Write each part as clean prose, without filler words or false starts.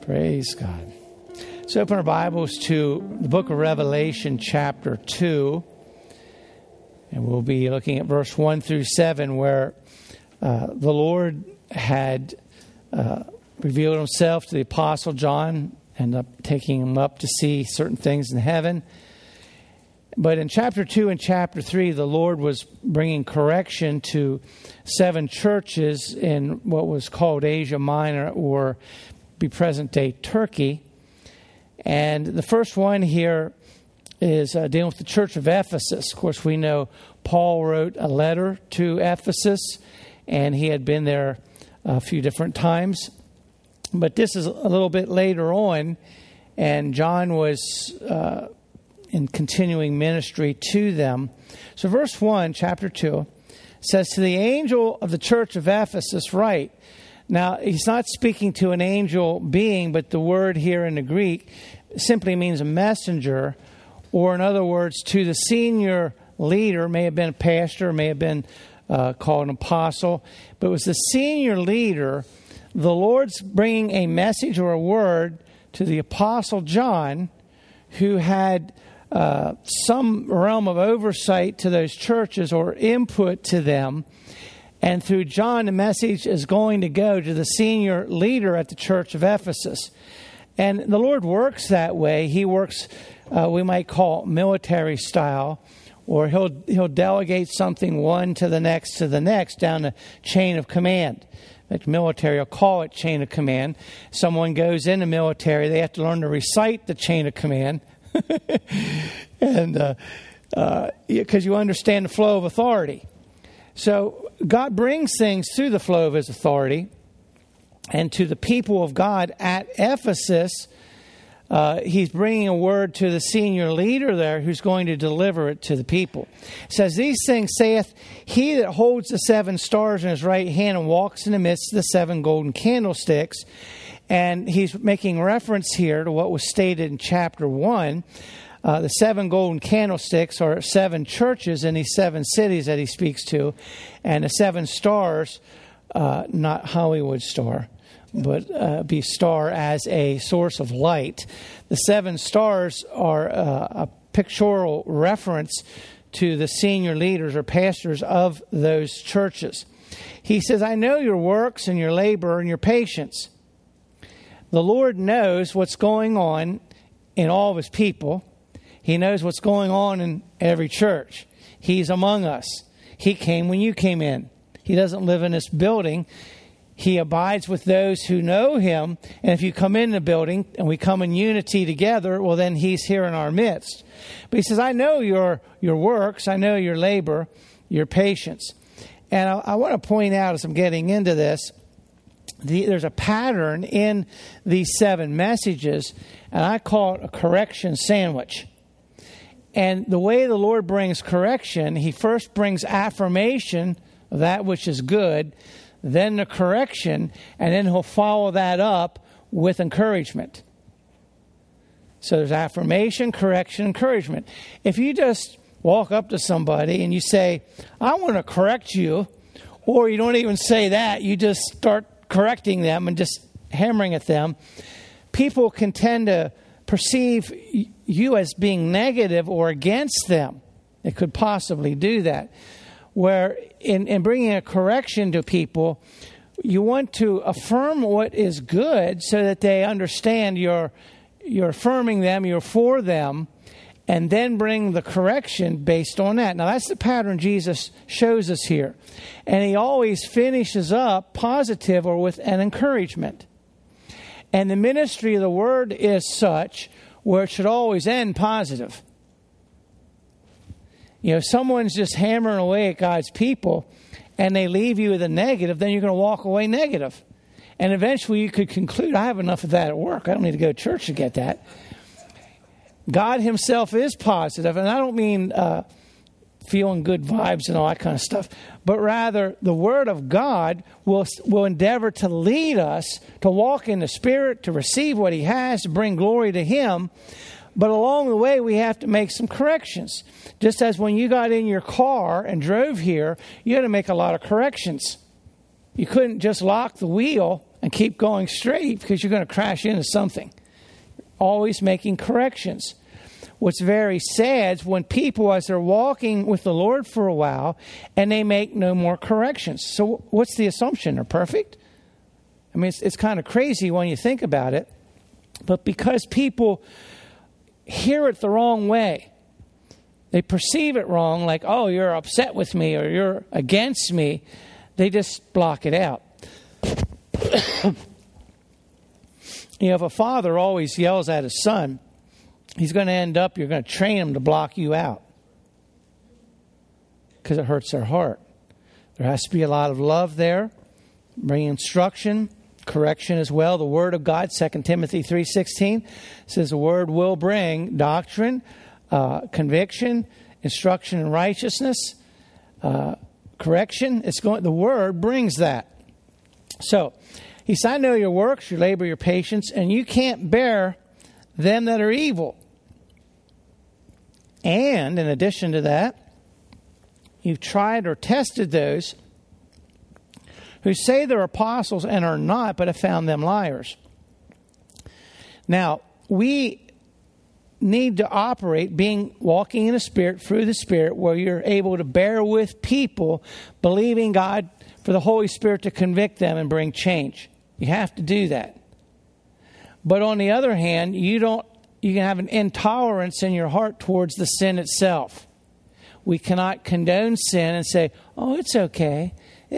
Praise God. So open our Bibles to the book of Revelation, chapter 2. And we'll be looking at verse 1 through 7, where the Lord had revealed himself to the Apostle John, ended up taking him up to see certain things in heaven. But in chapter 2 and chapter 3, the Lord was bringing correction to 7 churches in what was called Asia Minor, or be present-day Turkey. And the first one here is dealing with the church of Ephesus. Of course, we know Paul wrote a letter to Ephesus, and he had been there a few different times. But this is a little bit later on, and John was in continuing ministry to them. So verse 1, chapter 2, says, "To the angel of the church of Ephesus write." Now, he's not speaking to an angel being, but the word here in the Greek simply means a messenger, or in other words, to the senior leader, may have been a pastor, may have been called an apostle, but it was the senior leader. The Lord's bringing a message or a word to the Apostle John, who had some realm of oversight to those churches or input to them. And through John, the message is going to go to the senior leader at the church of Ephesus. And the Lord works that way. He works, we might call military style, or he'll delegate something one to the next down the chain of command. Like military will call it chain of command. Someone goes in the military, they have to learn to recite the chain of command. And because you understand the flow of authority. So God brings things through the flow of his authority. And to the people of God at Ephesus, he's bringing a word to the senior leader there who's going to deliver it to the people. It says, "These things saith he that holds the 7 stars in his right hand and walks in the midst of the 7 golden candlesticks." And he's making reference here to what was stated in chapter 1. The 7 golden candlesticks are 7 churches in these 7 cities that he speaks to. And the 7 stars, not Hollywood star, but be star as a source of light. The 7 stars are a pictorial reference to the senior leaders or pastors of those churches. He says, "I know your works and your labor and your patience." The Lord knows what's going on in all of his people. He knows what's going on in every church. He's among us. He came when you came in. He doesn't live in this building. He abides with those who know him. And if you come in the building and we come in unity together, well, then he's here in our midst. But he says, "I know your works. I know your labor, your patience." And I want to point out, as I'm getting into this, there's a pattern in these 7 messages, and I call it a correction sandwich. And the way the Lord brings correction, he first brings affirmation of that which is good, then the correction, and then he'll follow that up with encouragement. So there's affirmation, correction, encouragement. If you just walk up to somebody and you say, "I want to correct you," or you don't even say that, you just start correcting them and just hammering at them, people can tend to perceive you as being negative or against them. It could possibly do that. Where in bringing a correction to people, you want to affirm what is good so that they understand you're affirming them, you're for them, and then bring the correction based on that. Now, that's the pattern Jesus shows us here. And he always finishes up positive or with an encouragement. And the ministry of the word is such where it should always end positive. You know, if someone's just hammering away at God's people and they leave you with a negative, then you're going to walk away negative. And eventually you could conclude, "I have enough of that at work. I don't need to go to church to get that." God himself is positive, and I don't mean feeling good vibes and all that kind of stuff, but rather the Word of God will endeavor to lead us to walk in the Spirit, to receive what he has, to bring glory to him. But along the way, we have to make some corrections. Just as when you got in your car and drove here, you had to make a lot of corrections. You couldn't just lock the wheel and keep going straight because you're going to crash into something. Always making corrections. What's very sad is when people, as they're walking with the Lord for a while, and they make no more corrections. So what's the assumption? They're perfect? I mean, it's kind of crazy when you think about it. But because people hear it the wrong way, they perceive it wrong, like, oh, you're upset with me or you're against me, they just block it out. You know, if a father always yells at his son, he's going to end up, you're going to train him to block you out because it hurts their heart. There has to be a lot of love there, bring instruction, correction as well. The Word of God, 2 Timothy 3:16, says the Word will bring doctrine, conviction, instruction in righteousness, correction. The Word brings that. So, he said, I know your works, your labor, your patience, and you can't bear them that are evil. And in addition to that, you've tried or tested those who say they're apostles and are not, but have found them liars. Now, we need to operate walking in the Spirit, through the Spirit, where you're able to bear with people, believing God for the Holy Spirit to convict them and bring change. You have to do that. But on the other hand, you can have an intolerance in your heart towards the sin itself. We cannot condone sin and say, oh, it's okay.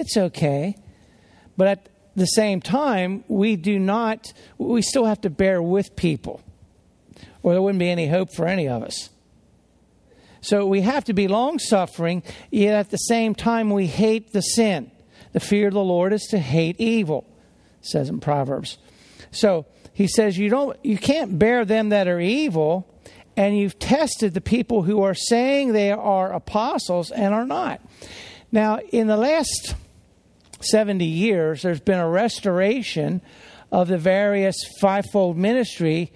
But at the same time, we still have to bear with people, or there wouldn't be any hope for any of us. So we have to be long-suffering, yet at the same time we hate the sin. The fear of the Lord is to hate evil, it says in Proverbs. So he says you can't bear them that are evil, and you've tested the people who are saying they are apostles and are not. Now, in the last 70 years, there's been a restoration of the various fivefold ministry,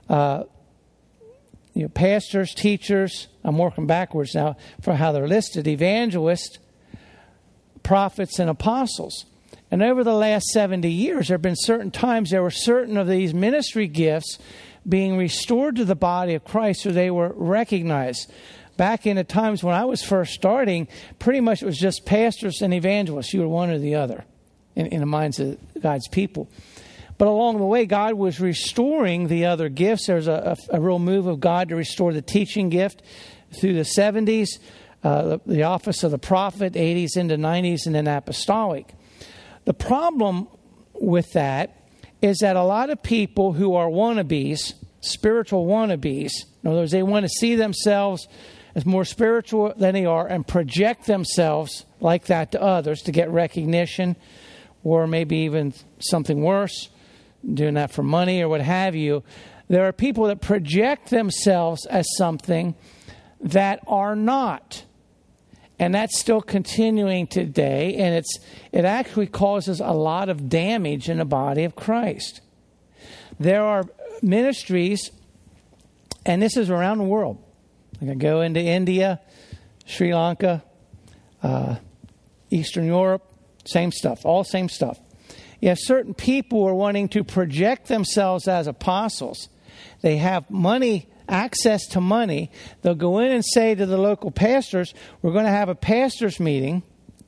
pastors, teachers. I'm working backwards now for how they're listed: evangelists, prophets, and apostles. And over the last 70 years, there have been certain times there were certain of these ministry gifts being restored to the body of Christ, so they were recognized. Back in the times when I was first starting, pretty much it was just pastors and evangelists. You were one or the other in the minds of God's people. But along the way, God was restoring the other gifts. There was a real move of God to restore the teaching gift through the 70s, the office of the prophet, 80s into 90s, and then apostolic. The problem with that is that a lot of people who are wannabes, spiritual wannabes, in other words, they want to see themselves as more spiritual than they are and project themselves like that to others to get recognition, or maybe even something worse, doing that for money or what have you. There are people that project themselves as something that are not. And that's still continuing today, and it actually causes a lot of damage in the body of Christ. There are ministries, and this is around the world. I can go into India, Sri Lanka, Eastern Europe, same stuff, all same stuff. You have certain people who are wanting to project themselves as apostles. They have money, access to money. They'll go in and say to the local pastors, we're going to have a pastors meeting.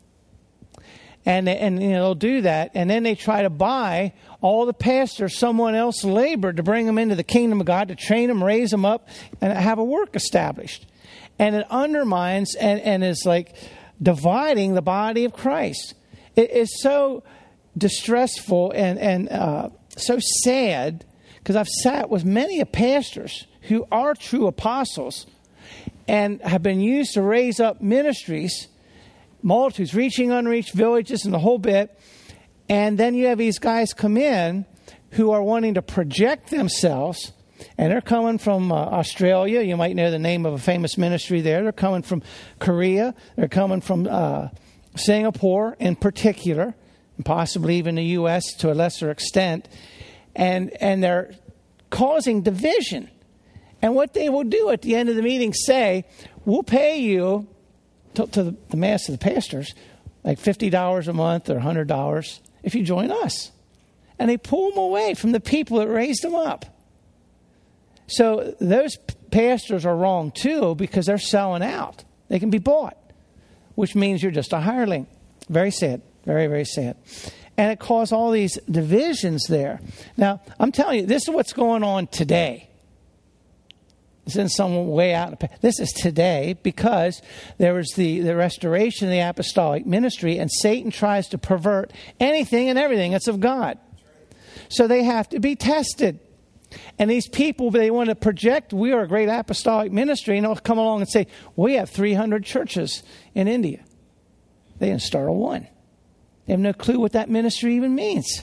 And they'll do that. And then they try to buy all the pastors someone else labored to bring them into the kingdom of God, to train them, raise them up, and have a work established. And it undermines and is like dividing the body of Christ. It is so distressful and so sad, because I've sat with many pastors who are true apostles and have been used to raise up ministries, multitudes, reaching unreached villages and the whole bit. And then you have these guys come in who are wanting to project themselves, and they're coming from Australia. You might know the name of a famous ministry there. They're coming from Korea. They're coming from Singapore in particular, and possibly even the U.S. to a lesser extent. And they're causing division. And what they will do at the end of the meeting say, we'll pay you, to the mass of the pastors, like $50 a month or $100 if you join us. and they pull them away from the people that raised them up. So those pastors are wrong too, because they're selling out. They can be bought, which means you're just a hireling. Very sad. Very, very sad. And it caused all these divisions there. Now, I'm telling you, this is what's going on today. This isn't some way out. This is today, because there was the restoration of the apostolic ministry, and Satan tries to pervert anything and everything that's of God. So they have to be tested. And these people, they want to project, we are a great apostolic ministry, and they'll come along and say, we have 300 churches in India. They didn't start a one. They have no clue what that ministry even means.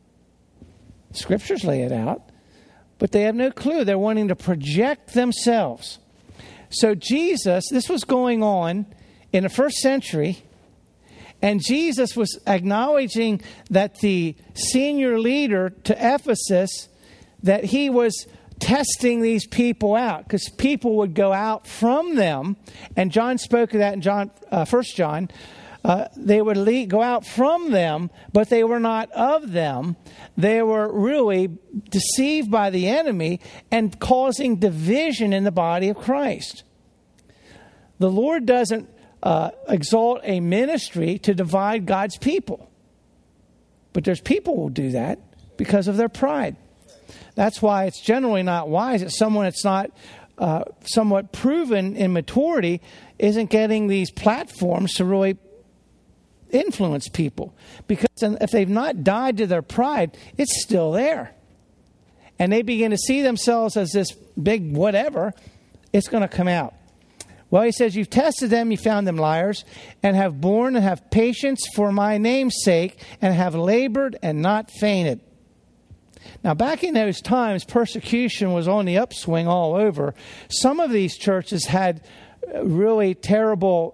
Scriptures lay it out, but they have no clue. They're wanting to project themselves. So Jesus, this was going on in the first century, and Jesus was acknowledging that the senior leader to Ephesus, that he was testing these people out, because people would go out from them, and John spoke of that in 1 John. They would go out from them, but they were not of them. They were really deceived by the enemy and causing division in the body of Christ. The Lord doesn't exalt a ministry to divide God's people. But there's people who will do that because of their pride. That's why it's generally not wise that someone that's not somewhat proven in maturity isn't getting these platforms to really influence people. Because if they've not died to their pride, it's still there. And they begin to see themselves as this big whatever, it's going to come out. Well, he says, you've tested them, you found them liars, and have borne and have patience for my name's sake, and have labored and not fainted. Now, back in those times, persecution was on the upswing all over. Some of these churches had really terrible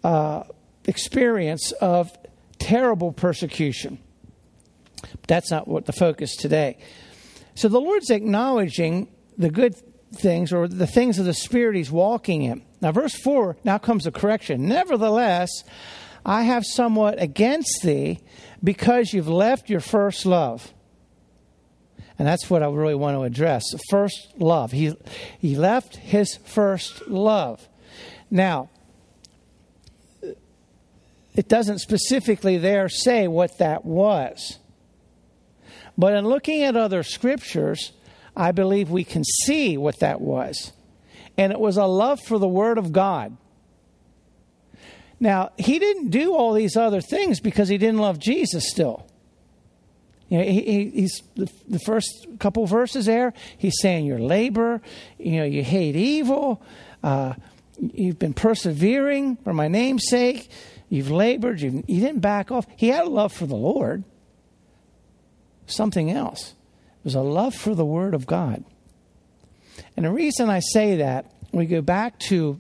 experience of terrible persecution. That's not what the focus today. So the Lord's acknowledging the good things, or the things of the Spirit he's walking in. Now, verse 4, now comes the correction. Nevertheless, I have somewhat against thee, because you've left your first love. And that's what I really want to address. First love. He left his first love. Now, it doesn't specifically there say what that was. But in looking at other scriptures, I believe we can see what that was. And it was a love for the Word of God. Now, he didn't do all these other things because he didn't love Jesus still. You know, he's the first couple verses there, he's saying your labor, you hate evil, you've been persevering for my name's sake, you've labored, you didn't back off. He had a love for the Lord. Something else. It was a love for the Word of God. And the reason I say that, we go back to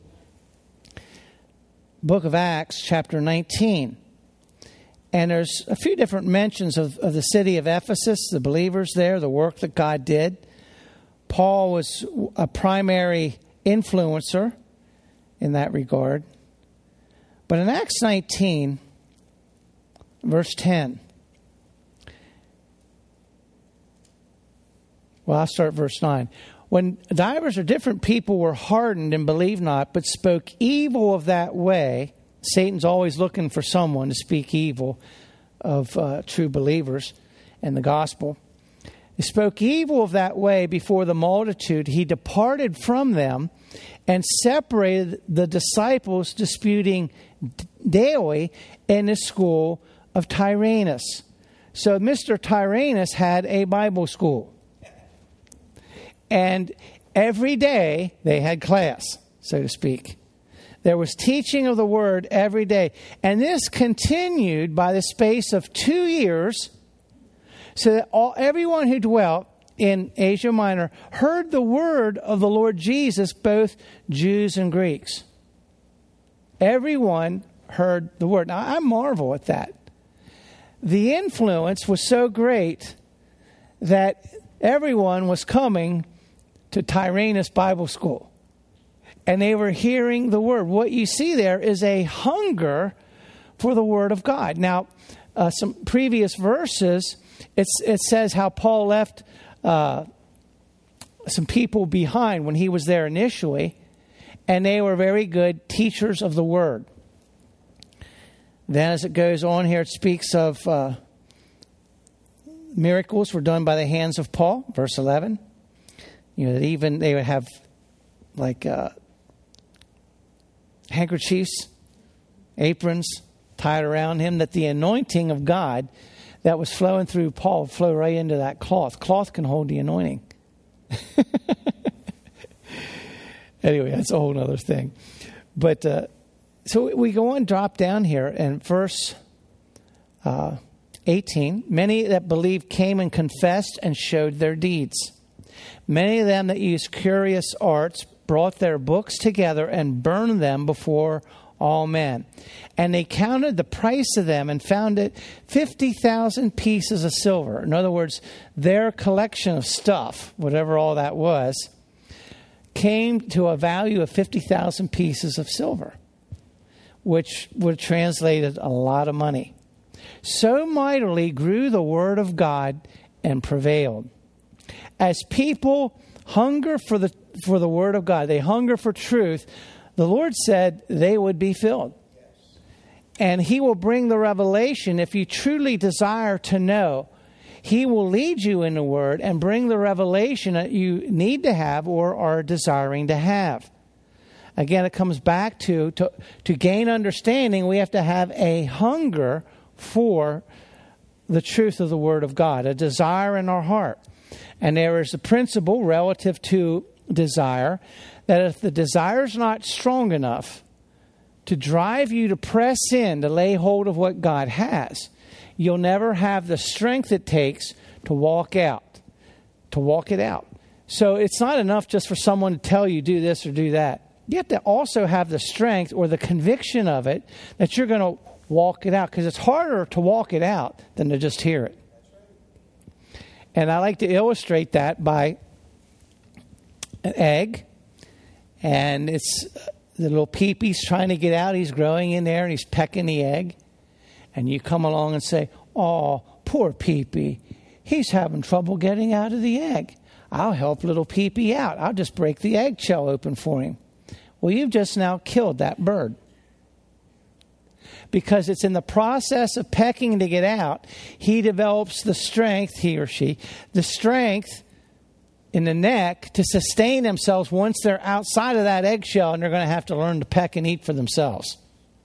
book of Acts, chapter 19. And there's a few different mentions of the city of Ephesus, the believers there, the work that God did. Paul was a primary influencer in that regard. But in Acts 19, verse 10, well, I'll start verse 9. When divers or different people were hardened and believed not, but spoke evil of that way. Satan's always looking for someone to speak evil of true believers and the gospel. He spoke evil of that way before the multitude. He departed from them and separated the disciples, disputing daily in the school of Tyrannus. So Mr. Tyrannus had a Bible school. And every day they had class, so to speak. There was teaching of the word every day. And this continued by the space of 2 years, so that everyone who dwelt in Asia Minor heard the word of the Lord Jesus, both Jews and Greeks. Everyone heard the word. Now, I marvel at that. The influence was so great that everyone was coming to Tyrannus Bible School. And they were hearing the word. What you see there is a hunger for the word of God. Now, some previous verses it says how Paul left some people behind when he was there initially, and they were very good teachers of the word. Then as it goes on here, it speaks of miracles were done by the hands of Paul, verse 11. That even they would have like handkerchiefs, aprons tied around him, that the anointing of God that was flowing through Paul flowed right into that cloth. Cloth can hold the anointing. Anyway, that's a whole other thing. But so we go on, drop down here, and verse 18. Many that believed came and confessed and showed their deeds. Many of them that used curious arts brought their books together and burned them before all men. And they counted the price of them and found it 50,000 pieces of silver. In other words, their collection of stuff, whatever all that was, came to a value of 50,000 pieces of silver, which would have translated a lot of money. So mightily grew the word of God and prevailed. As people hunger for the word of God, they hunger for truth, the Lord said they would be filled. And he will bring the revelation. If you truly desire to know, he will lead you in the word and bring the revelation that you need to have or are desiring to have. Again, it comes back to gain understanding, we have to have a hunger for the truth of the word of God, a desire in our heart. And there is a principle relative to desire, that if the desire is not strong enough to drive you to press in, to lay hold of what God has, you'll never have the strength it takes to walk it out. So it's not enough just for someone to tell you do this or do that. You have to also have the strength or the conviction of it that you're going to walk it out, because it's harder to walk it out than to just hear it. And I like to illustrate that by an egg, and it's the little peepee trying to get out. He's growing in there and he's pecking the egg, and you come along and say, "Oh, poor peepee, he's having trouble getting out of the egg. I'll help little peepee out. I'll just break the eggshell open for him." Well, you've just now killed that bird, because it's in the process of pecking to get out, he develops the strength, he or she, the strength in the neck to sustain themselves once they're outside of that eggshell, and they're going to have to learn to peck and eat for themselves.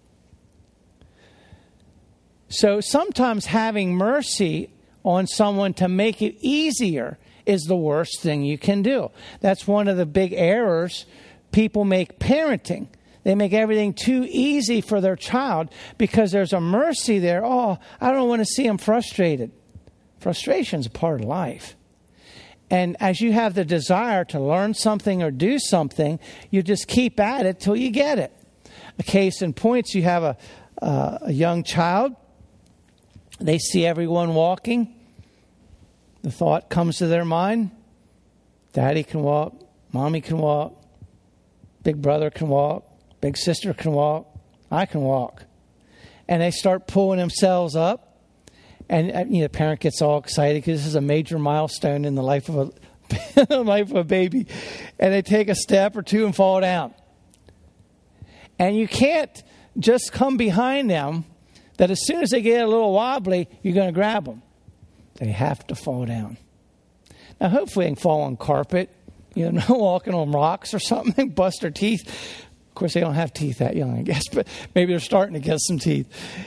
So sometimes having mercy on someone to make it easier is the worst thing you can do. That's one of the big errors people make parenting. They make everything too easy for their child because there's a mercy there. Oh, I don't want to see them frustrated. Frustration's a part of life. And as you have the desire to learn something or do something, you just keep at it till you get it. A case in point, you have a young child. They see everyone walking. The thought comes to their mind, Daddy can walk, Mommy can walk, big brother can walk, big sister can walk, I can walk. And they start pulling themselves up. And the parent gets all excited because this is a major milestone in the life of a baby. And they take a step or two and fall down. And you can't just come behind them that as soon as they get a little wobbly, you're going to grab them. They have to fall down. Now, hopefully they can fall on carpet, walking on rocks or something, bust their teeth. Of course, they don't have teeth that young, I guess, but maybe they're starting to get some teeth.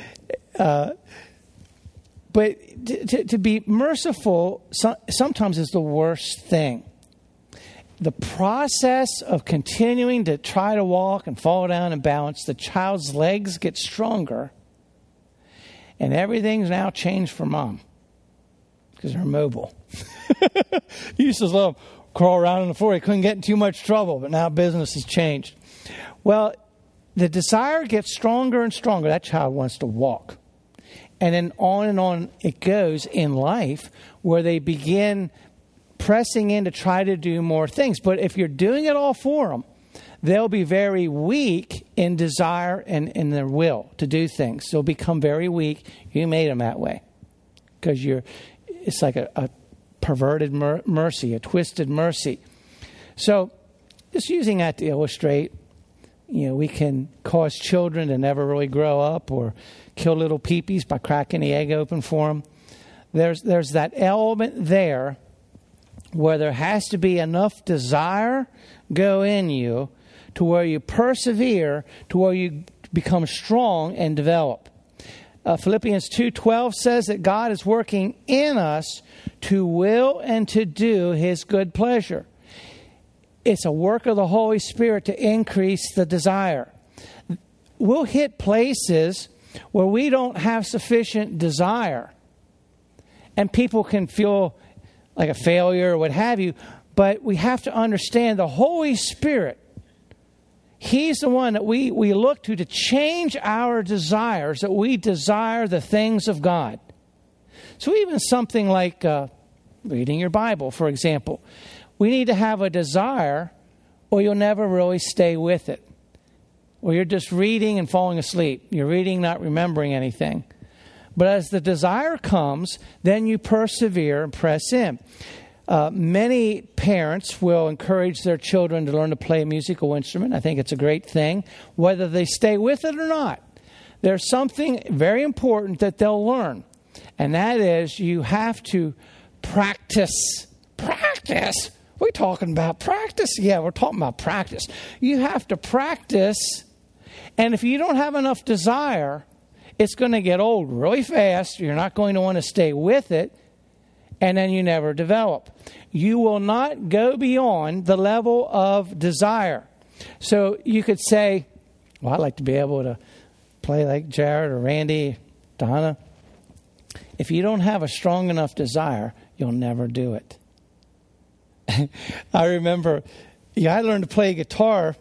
But to be merciful sometimes is the worst thing. The process of continuing to try to walk and fall down and balance, the child's legs get stronger, and everything's now changed for mom because they're mobile. You used to let them crawl around on the floor. They couldn't get in too much trouble, but now business has changed. Well, the desire gets stronger and stronger. That child wants to walk. And then on it goes in life, where they begin pressing in to try to do more things. But if you're doing it all for them, they'll be very weak in desire and in their will to do things. They'll become very weak. You made them that way because it's like a perverted mercy, a twisted mercy. So just using that to illustrate, we can cause children to never really grow up or kill little peepees by cracking the egg open for them. There's that element there where there has to be enough desire go in you to where you persevere, to where you become strong and develop. Philippians 2:12 says that God is working in us to will and to do His good pleasure. It's a work of the Holy Spirit to increase the desire. We'll hit places where we don't have sufficient desire, and people can feel like a failure or what have you, but we have to understand the Holy Spirit. He's the one that we look to change our desires, that we desire the things of God. So even something like reading your Bible, for example, we need to have a desire or you'll never really stay with it. Or you're just reading and falling asleep. You're reading, not remembering anything. But as the desire comes, then you persevere and press in. Many parents will encourage their children to learn to play a musical instrument. I think it's a great thing, whether they stay with it or not. There's something very important that they'll learn, and that is you have to practice. Practice? We're talking about practice? Yeah, we're talking about practice. You have to practice, and if you don't have enough desire, it's going to get old really fast. You're not going to want to stay with it. And then you never develop. You will not go beyond the level of desire. So you could say, well, I'd like to be able to play like Jared or Randy, Donna. If you don't have a strong enough desire, you'll never do it. I remember, I learned to play guitar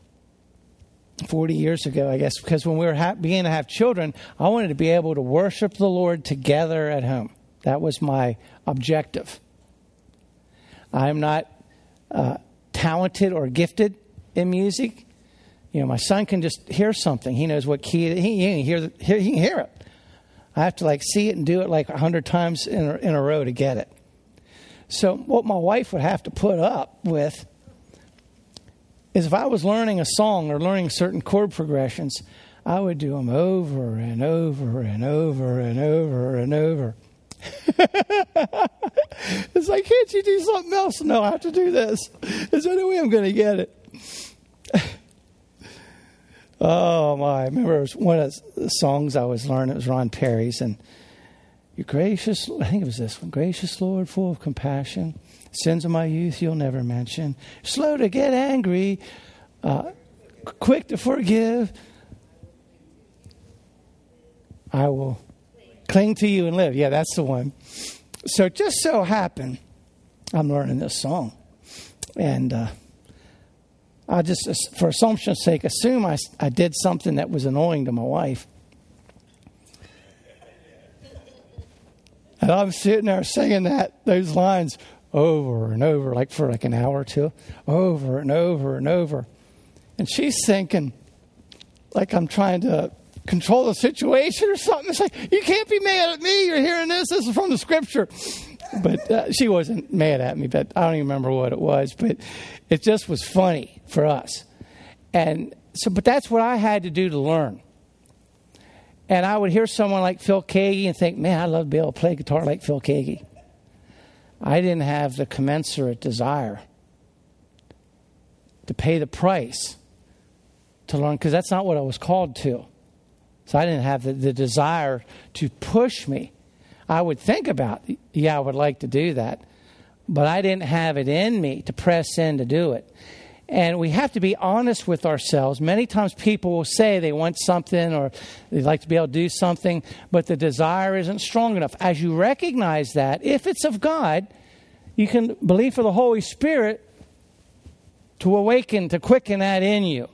40 years ago, I guess, because when we were beginning to have children, I wanted to be able to worship the Lord together at home. That was my objective. I'm not talented or gifted in music. My son can just hear something. He knows what key he can hear it. I have to see it and do it 100 times in a row to get it. So what my wife would have to put up with is if I was learning a song or learning certain chord progressions, I would do them over and over and over and over and over. It's like, can't you do something else? No, I have to do this. There's the only way I'm going to get it. Oh, my. I remember it was one of the songs I was learning. It was Ron Perry's. And you're gracious, I think it was this one. Gracious Lord, full of compassion. Sins of my youth you'll never mention. Slow to get angry. Quick to forgive. I will cling to you and live. Yeah, that's the one. So it just so happened, I'm learning this song. And I just, for assumption's sake, assume I did something that was annoying to my wife. And I'm sitting there singing those lines over and over, for an hour or two, over and over and over. And she's thinking, I'm trying to control the situation or something. It's like, you can't be mad at me. You're hearing this. This is from the scripture. But she wasn't mad at me, but I don't even remember what it was. But it just was funny for us. And so, but that's what I had to do to learn. And I would hear someone like Phil Keaggy and think, man, I'd love to be able to play guitar like Phil Keaggy. I didn't have the commensurate desire to pay the price to learn, because that's not what I was called to. So I didn't have the desire to push me. I would think about, I would like to do that. But I didn't have it in me to press in to do it. And we have to be honest with ourselves. Many times people will say they want something or they'd like to be able to do something, but the desire isn't strong enough. As you recognize that, if it's of God, you can believe for the Holy Spirit to awaken, to quicken that in you.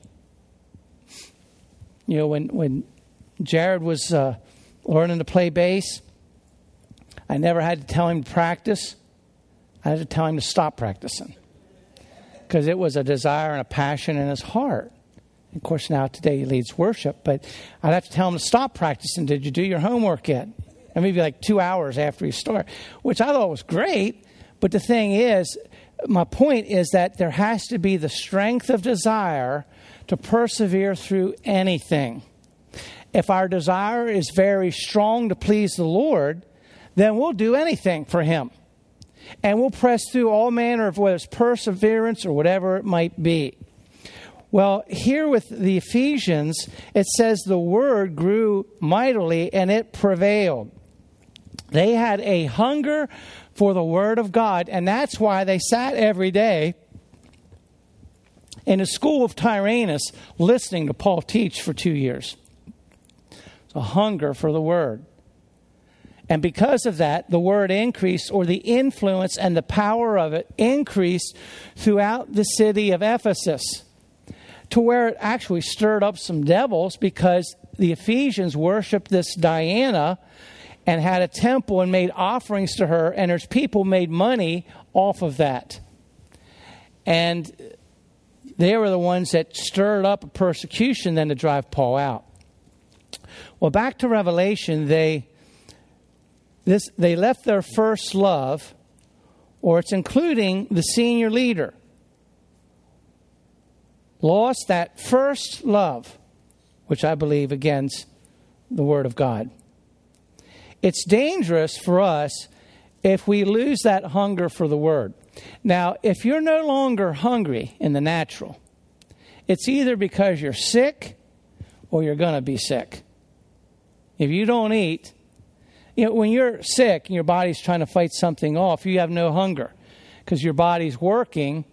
When Jared was learning to play bass, I never had to tell him to practice. I had to tell him to stop practicing, because it was a desire and a passion in his heart. Of course, now today he leads worship, but I'd have to tell him to stop practicing. Did you do your homework yet? and maybe like 2 hours after you start, which I thought was great. But the thing is, my point is that there has to be the strength of desire to persevere through anything. If our desire is very strong to please the Lord, then we'll do anything for Him. And we'll press through all manner of, whether it's perseverance or whatever it might be. Well, here with the Ephesians, it says the word grew mightily and it prevailed. They had a hunger for the Word of God, and that's why they sat every day in the school of Tyrannus listening to Paul teach for 2 years. It's a hunger for the Word. And because of that, the Word increased, or the influence and the power of it increased throughout the city of Ephesus, to where it actually stirred up some devils, because the Ephesians worshiped this Diana and had a temple and made offerings to her, and there's people made money off of that. And they were the ones that stirred up a persecution then to drive Paul out. Well, back to Revelation, they left their first love, or it's including the senior leader. Lost that first love, which I believe against the Word of God. It's dangerous for us if we lose that hunger for the Word. Now, if you're no longer hungry in the natural, it's either because you're sick or you're going to be sick. If you don't eat, when you're sick and your body's trying to fight something off, you have no hunger because your body's working.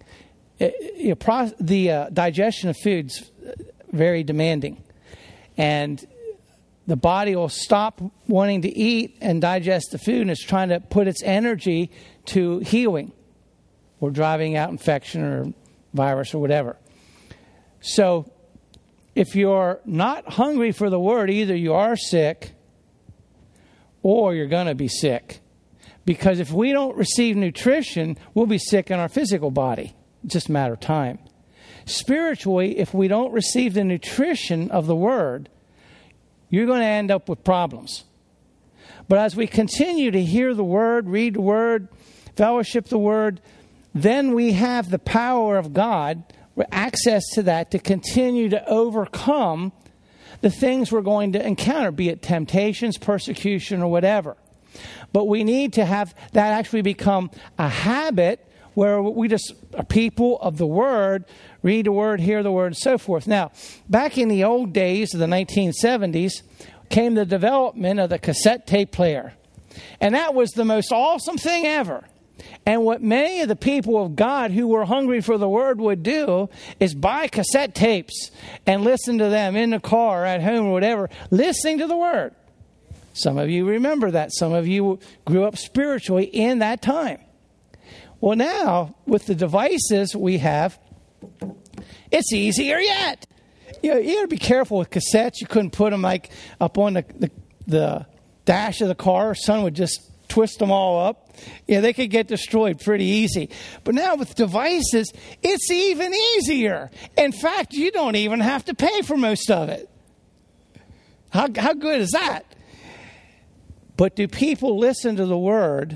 The digestion of food's very demanding. And the body will stop wanting to eat and digest the food, and it's trying to put its energy to healing or driving out infection or virus or whatever. So if you're not hungry for the Word, either you are sick or you're going to be sick. Because if we don't receive nutrition, we'll be sick in our physical body. It's just a matter of time. Spiritually, if we don't receive the nutrition of the Word, you're going to end up with problems. But as we continue to hear the Word, read the Word, fellowship the Word, then we have the power of God, access to that, to continue to overcome the things we're going to encounter, be it temptations, persecution, or whatever. But we need to have that actually become a habit where we just are people of the Word, read the Word, hear the Word, and so forth. Now, back in the old days of the 1970s came the development of the cassette tape player. And that was the most awesome thing ever. And what many of the people of God who were hungry for the Word would do is buy cassette tapes and listen to them in the car, at home, or whatever, listening to the Word. Some of you remember that. Some of you grew up spiritually in that time. Well, now, with the devices we have, it's easier yet. You got to be careful with cassettes. You couldn't put them like up on the dash of the car. Son would just twist them all up. They could get destroyed pretty easy. But now with devices, it's even easier. In fact, you don't even have to pay for most of it. How good is that? But do people listen to the Word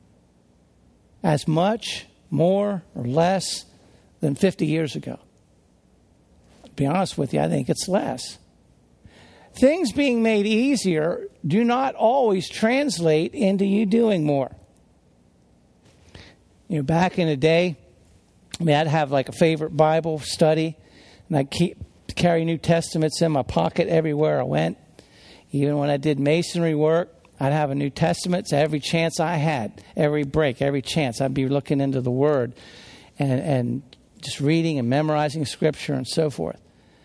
as much, more, or less than 50 years ago? To be honest with you, I think it's less. Things being made easier do not always translate into you doing more. Back in the day, I'd have like a favorite Bible study, and I'd carry New Testaments in my pocket everywhere I went. Even when I did masonry work, I'd have a New Testament. So every chance I had, every break, every chance, I'd be looking into the Word and just reading and memorizing Scripture and so forth.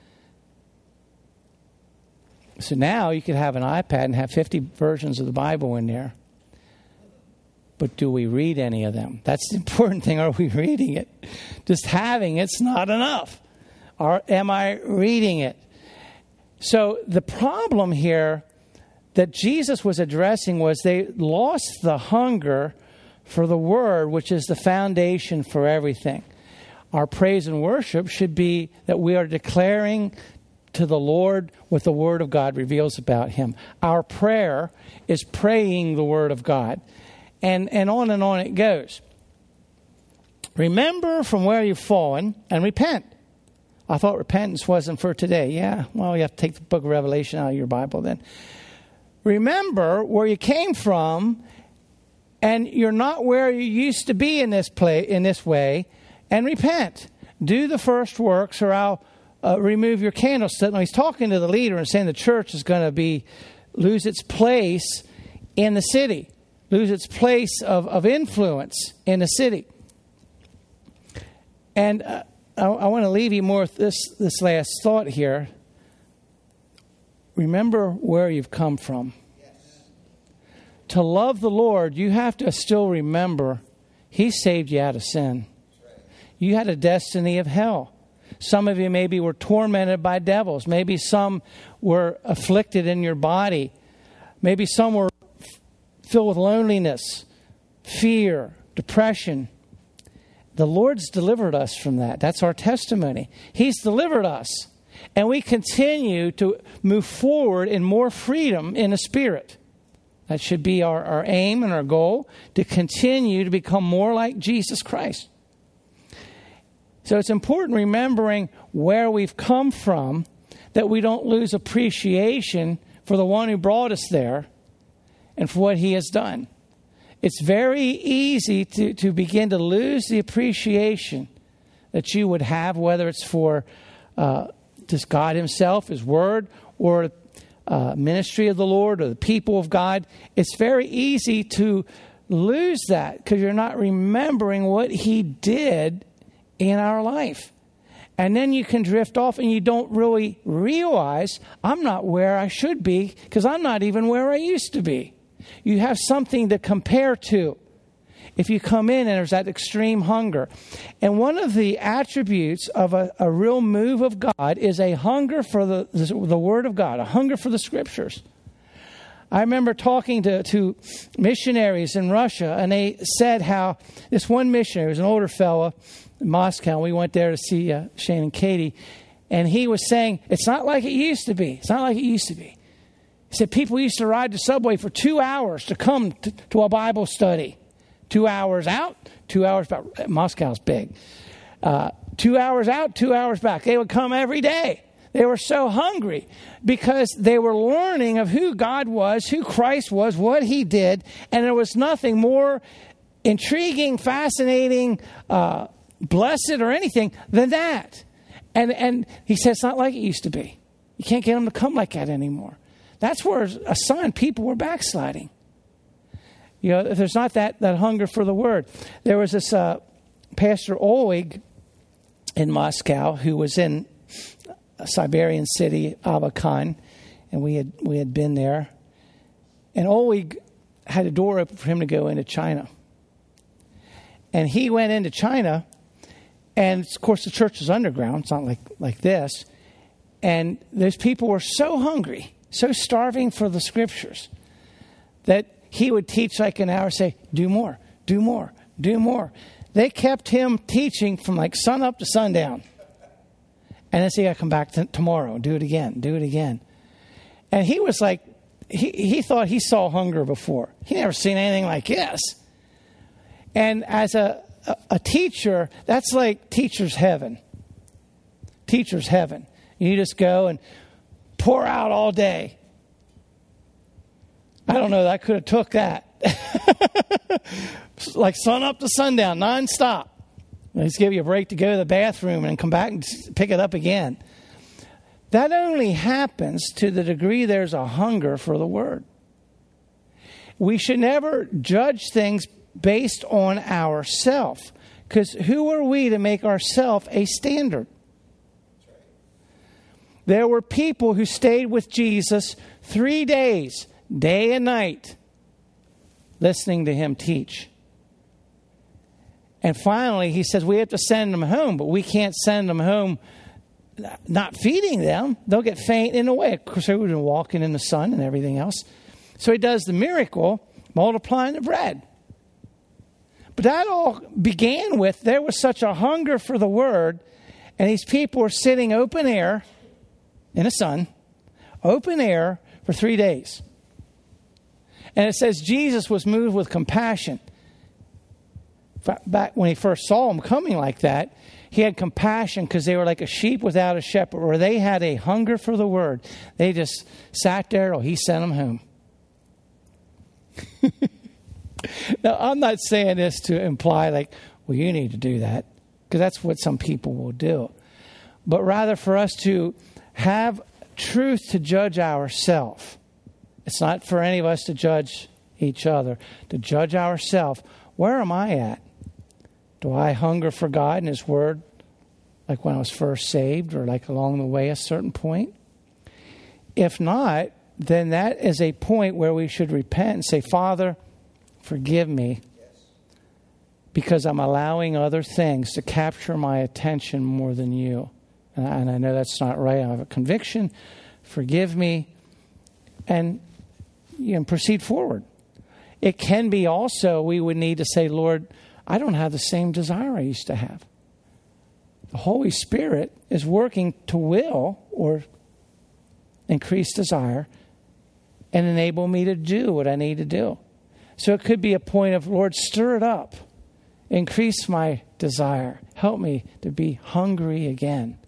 So now you could have an iPad and have 50 versions of the Bible in there. But do we read any of them? That's the important thing. Are we reading it? Just having it's not enough. Or am I reading it? So the problem here that Jesus was addressing was they lost the hunger for the Word, which is the foundation for everything. Our praise and worship should be that we are declaring to the Lord what the Word of God reveals about Him. Our prayer is praying the Word of God. And on it goes. Remember from where you've fallen and repent. I thought repentance wasn't for today. Yeah, well, you have to take the book of Revelation out of your Bible then. Remember where you came from, and you're not where you used to be in this way, and repent. Do the first works, or I'll remove your candlestick. Now, he's talking to the leader and saying the church is going to lose its place in the city, lose its place of influence in the city. And I want to leave you more with this last thought here. Remember where you've come from. Yes. To love the Lord, you have to still remember He saved you out of sin. Right. You had a destiny of hell. Some of you maybe were tormented by devils. Maybe some were afflicted in your body. Maybe some were filled with loneliness, fear, depression. The Lord's delivered us from that. That's our testimony. He's delivered us. And we continue to move forward in more freedom in the Spirit. That should be our aim and our goal, to continue to become more like Jesus Christ. So it's important remembering where we've come from, that we don't lose appreciation for the one who brought us there and for what He has done. It's very easy to begin to lose the appreciation that you would have, whether it's for just God Himself, His Word, or ministry of the Lord, or the people of God. It's very easy to lose that because you're not remembering what He did in our life. And then you can drift off and you don't really realize, I'm not where I should be because I'm not even where I used to be. You have something to compare to if you come in and there's that extreme hunger. And one of the attributes of a real move of God is a hunger for the Word of God, a hunger for the Scriptures. I remember talking to missionaries in Russia, and they said how this one missionary was an older fellow in Moscow. We went there to see Shane and Katie, and he was saying, it's not like it used to be. It's not like it used to be. He said people used to ride the subway for 2 hours to come to a Bible study. 2 hours out, 2 hours back. Moscow's big. 2 hours out, 2 hours back. They would come every day. They were so hungry because they were learning of who God was, who Christ was, what He did, and there was nothing more intriguing, fascinating, blessed or anything than that. And he said it's not like it used to be. You can't get them to come like that anymore. That's where a sign people were backsliding. You know, if there's not that hunger for the Word. There was this Pastor Oleg in Moscow who was in a Siberian city, Abakan, and we had been there. And Oleg had a door open for him to go into China. And he went into China, and of course the church is underground. It's not like this. And those people were so hungry, so starving for the Scriptures, that he would teach like an hour, say, do more, do more, do more. They kept him teaching from like sun up to sundown. And then say, I come back tomorrow, do it again, do it again. And he was like, he thought he saw hunger before. He never seen anything like this. And as a teacher, that's like teacher's heaven. Teacher's heaven. You just go and pour out all day. I don't know, I could have took that. Like sun up to sundown, nonstop. They just give you a break to go to the bathroom and come back and pick it up again. That only happens to the degree there's a hunger for the Word. We should never judge things based on ourself, because who are we to make ourselves a standard? There were people who stayed with Jesus 3 days, day and night, listening to Him teach. And finally, He says, we have to send them home, but we can't send them home not feeding them. They'll get faint in a way. Of course, they would have been walking in the sun and everything else. So He does the miracle, multiplying the bread. But that all began with, there was such a hunger for the Word, and these people were sitting open air, in the sun, open air, for 3 days. And it says Jesus was moved with compassion. Back when he first saw them coming like that, he had compassion because they were like a sheep without a shepherd, or they had a hunger for the word. They just sat there till he sent them home. Now, I'm not saying this to imply like, well, you need to do that, because that's what some people will do. But rather for us to have truth to judge ourselves. It's not for any of us to judge each other, to judge ourselves. Where am I at? Do I hunger for God and His Word like when I was first saved, or like along the way a certain point? If not, then that is a point where we should repent and say, Father, forgive me, because I'm allowing other things to capture my attention more than you. And I know that's not right. I have a conviction. Forgive me. And proceed forward. It can be also, we would need to say, Lord, I don't have the same desire I used to have. The Holy Spirit is working to will or increase desire and enable me to do what I need to do. So it could be a point of, Lord, stir it up. Increase my desire. Help me to be hungry again.